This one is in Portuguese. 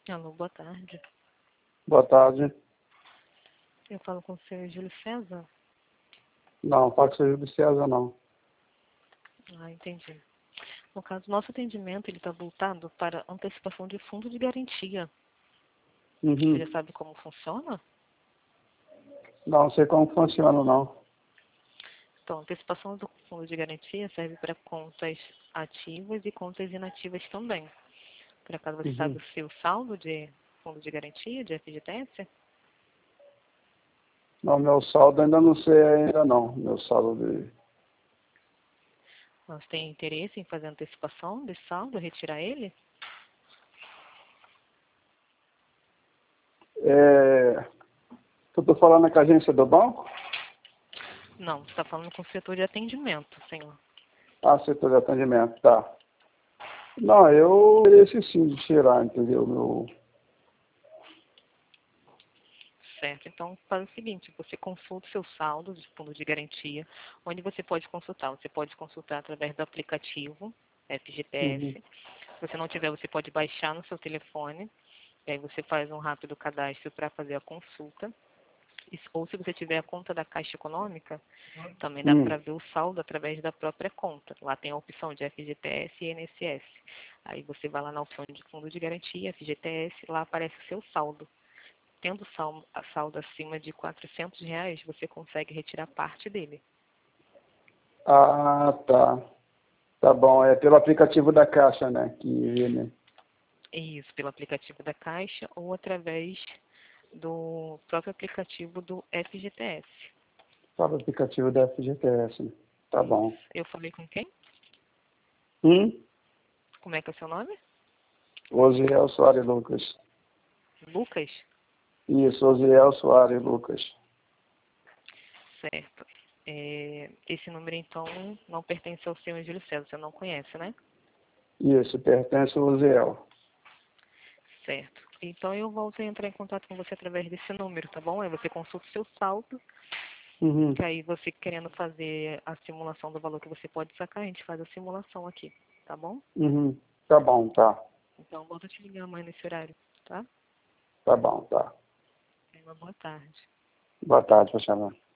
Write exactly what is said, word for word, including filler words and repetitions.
Alô, boa tarde. Boa tarde. Eu falo com o senhor Júlio César? Não, pode ser Júlio César, não. Ah, entendi. No caso, nosso atendimento ele está voltado para antecipação de fundo de garantia. Uhum. Você já sabe como funciona? Não sei como funciona, não. Então, antecipação do fundo de garantia serve para contas ativas e contas inativas também. Por acaso você Uhum. sabe o seu saldo de fundo de garantia, de F G T S? Não, meu saldo ainda não sei ainda, não. Meu saldo de... Nós temos interesse em fazer antecipação desse saldo, retirar ele? É... Eu tô falando com a agência do banco? Não, você está falando com o setor de atendimento, senhor. Ah, setor de atendimento, tá. Não, eu esse sim de tirar, entendeu? Meu... Certo, então faz o seguinte, você consulta o seu saldo de fundo de garantia, onde você pode consultar. Você pode consultar através do aplicativo F G T S. Uhum. Se você não tiver, você pode baixar no seu telefone, e aí você faz um rápido cadastro para fazer a consulta. Ou se você tiver a conta da Caixa Econômica, também dá Hum. para ver o saldo através da própria conta. Lá tem a opção de F G T S e I N S S. Aí você vai lá na opção de fundo de garantia, F G T S, lá aparece o seu saldo. Tendo saldo, a saldo acima de quatrocentos reais, você consegue retirar parte dele. Ah, tá. Tá bom, é pelo aplicativo da Caixa, né? Que, né? Isso, pelo aplicativo da Caixa ou através do próprio aplicativo do F G T S. Pelo aplicativo da F G T S, né? Tá Isso. bom. Eu falei com quem? Hum? Como é que é o seu nome? Osiel Soares Lucas. Lucas? Isso, Osiel Soares Lucas. Certo. É, esse número, então, não pertence ao senhor Júlio César, você não conhece, né? Isso, pertence ao Osiel. Certo. Então, eu volto a entrar em contato com você através desse número, tá bom? Aí você consulta o seu saldo, Uhum. que aí você querendo fazer a simulação do valor que você pode sacar, a gente faz a simulação aqui, tá bom? Uhum. Tá bom, tá. Então, volto a te ligar amanhã nesse horário, tá? Tá bom, tá. Tenha uma boa tarde. Boa tarde, Fernando.